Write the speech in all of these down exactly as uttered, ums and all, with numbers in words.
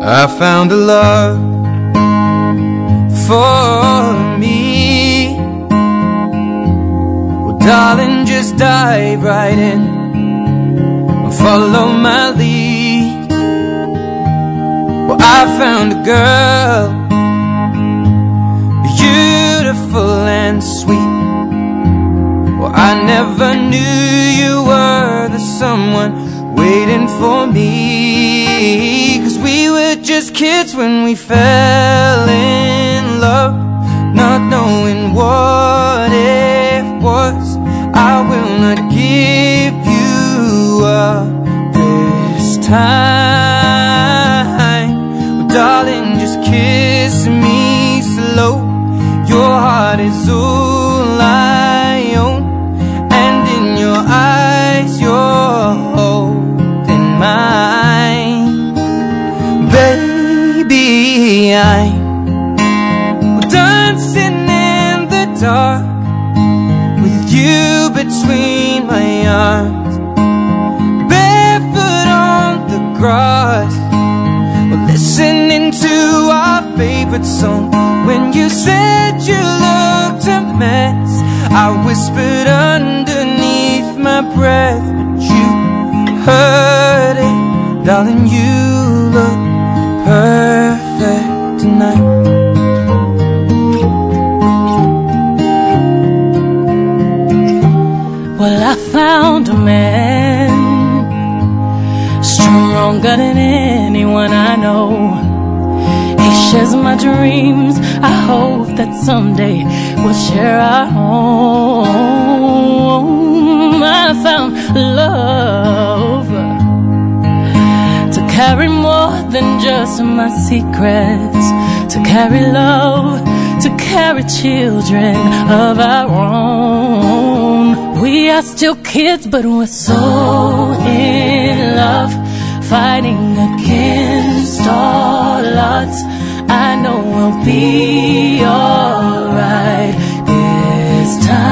I found a love for me. Well, darling, just dive right in and follow my lead. Well, I found a girl, beautiful and sweet. Well, I never knew you were the someone waiting for me. 'Cause we were just kids when we fell in love, not knowing what it was. I will not give you up this time. Well, darling, just kiss me slow. Your heart is all I own, and in your eyes you're holding mine. Baby, I'm dancing in the dark with you between my arms, barefoot on the grass. We're listening to our favorite song. When you said you looked a mess, I whispered underneath my breath, but you heard it. Darling, you look perfect tonight. Well, I found a man stronger than anyone I know. He shares my dreams. I hope that someday we'll share our home. I found love to carry more than just my secrets, to carry love, to carry children of our own. We are still kids, but we're so in love, fighting against all odds. I know we'll be alright this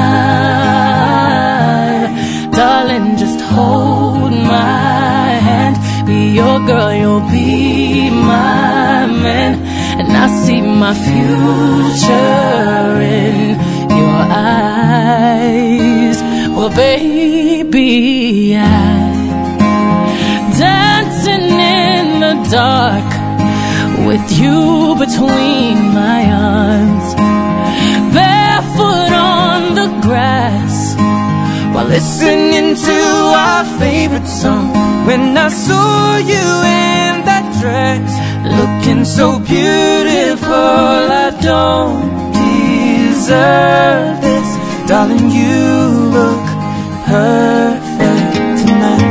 time. Darling, just hold my hand. Be your girl, you'll be my man. And I see my future in your eyes. Well, baby, I'm dancing in the dark with you between my arms, barefoot on the grass, while listening to our favorite song. When I saw you in that dress, looking so beautiful, I don't deserve this. Darling, you look perfect tonight.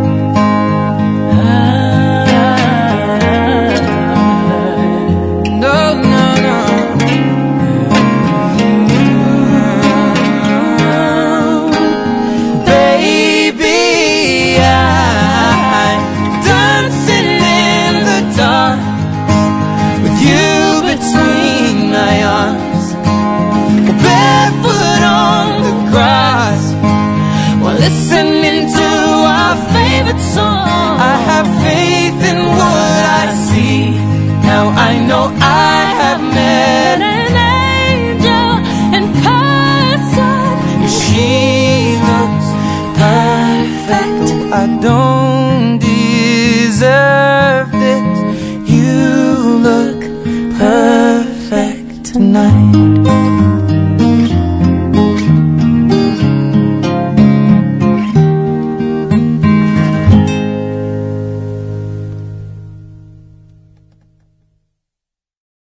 Listening to our favorite song, I have faith in what I see. Now I know I have met an angel in person. She looks perfect. I don't deserve this. You look perfect tonight.